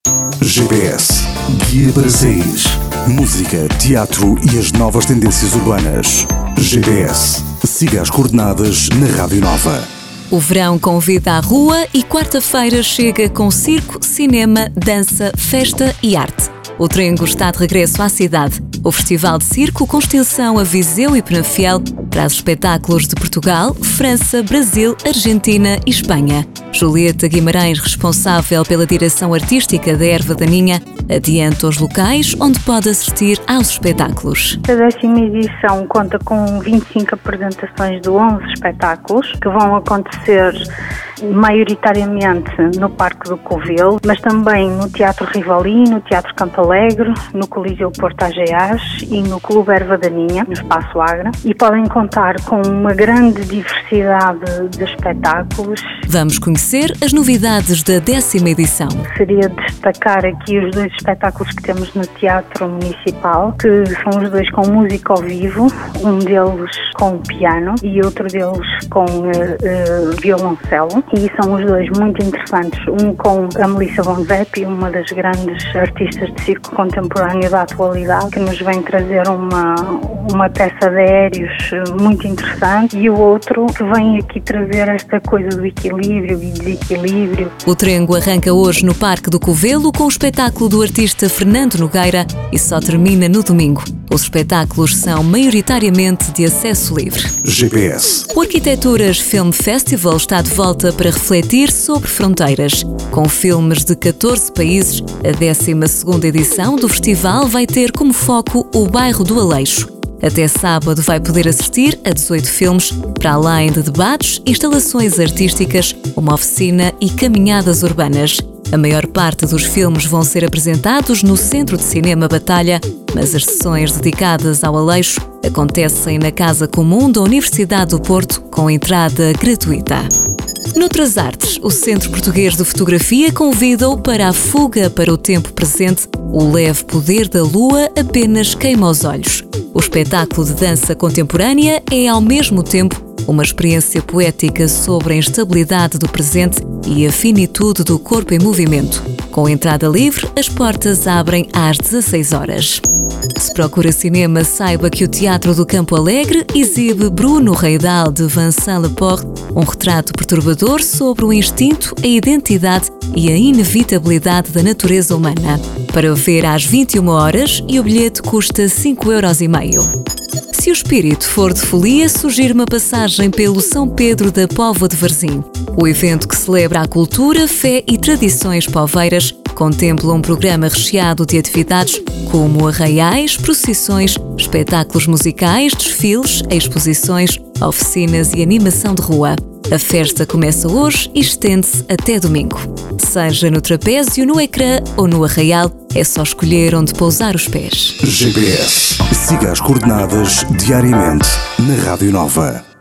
GPS, guia para sair. Música, teatro e as novas tendências urbanas. GPS, siga as coordenadas na Rádio Nova. O verão convida à rua e quarta-feira chega com circo, cinema, dança, festa e arte. O Trengo está de regresso à cidade. O Festival de Circo, com extensão a Viseu e Penafiel, traz espetáculos de Portugal, França, Brasil, Argentina e Espanha. Julieta Guimarães, responsável pela direção artística da Erva Daninha, adianta os locais onde pode assistir aos espetáculos. A 10ª edição conta com 25 apresentações de 11 espetáculos que vão acontecer maioritariamente no Parque do Covelo, mas também no Teatro Rivoli, no Teatro Campo Alegre, no Coliseu Porto Ageás e no Clube Erva Daninha, no Espaço Agra, e podem contar com uma grande diversidade de espetáculos. Vamos conhecer as novidades da 10ª edição. Seria destacar aqui os 2 espetáculos que temos no Teatro Municipal, que são os 2 com música ao vivo, um deles com piano e outro deles com violoncelo. E são os 2 muito interessantes, um com a Melissa Bonzeppi, uma das grandes artistas de circo contemporâneo da atualidade, que nos vem trazer uma peça de aéreos muito interessante, e o outro que vem aqui trazer esta coisa do equilíbrio e desequilíbrio. O Trengo arranca hoje no Parque do Covelo com o espetáculo do artista Fernando Nogueira e só termina no domingo. Os espetáculos são maioritariamente de acesso livre. GPS. O Arquiteturas Film Festival está de volta para refletir sobre fronteiras. Com filmes de 14 países, a 12ª edição do festival vai ter como foco o bairro do Aleixo. Até sábado vai poder assistir a 18 filmes, para além de debates, instalações artísticas, uma oficina e caminhadas urbanas. A maior parte dos filmes vão ser apresentados no Centro de Cinema Batalha, mas as sessões dedicadas ao Aleixo acontecem na Casa Comum da Universidade do Porto, com entrada gratuita. Noutras artes, o Centro Português de Fotografia convida-o para a fuga para o tempo presente. O leve poder da lua apenas queima os olhos. O espetáculo de dança contemporânea é, ao mesmo tempo, uma experiência poética sobre a instabilidade do presente e a finitude do corpo em movimento. Com entrada livre, as portas abrem às 16 horas. Se procura cinema, saiba que o Teatro do Campo Alegre exibe Bruno Reidal de Vincent Lepore, um retrato perturbador sobre o instinto, a identidade e a inevitabilidade da natureza humana. Para ver às 21 horas e o bilhete custa 5,5 €. Se o espírito for de folia, sugiro uma passagem pelo São Pedro da Póvoa de Varzim. O evento, que celebra a cultura, fé e tradições poveiras, contempla um programa recheado de atividades como arraiais, procissões, espetáculos musicais, desfiles, exposições, oficinas e animação de rua. A festa começa hoje e estende-se até domingo. Seja no trapézio, no ecrã ou no arraial, é só escolher onde pousar os pés. GPS. Siga as coordenadas diariamente na Rádio Nova.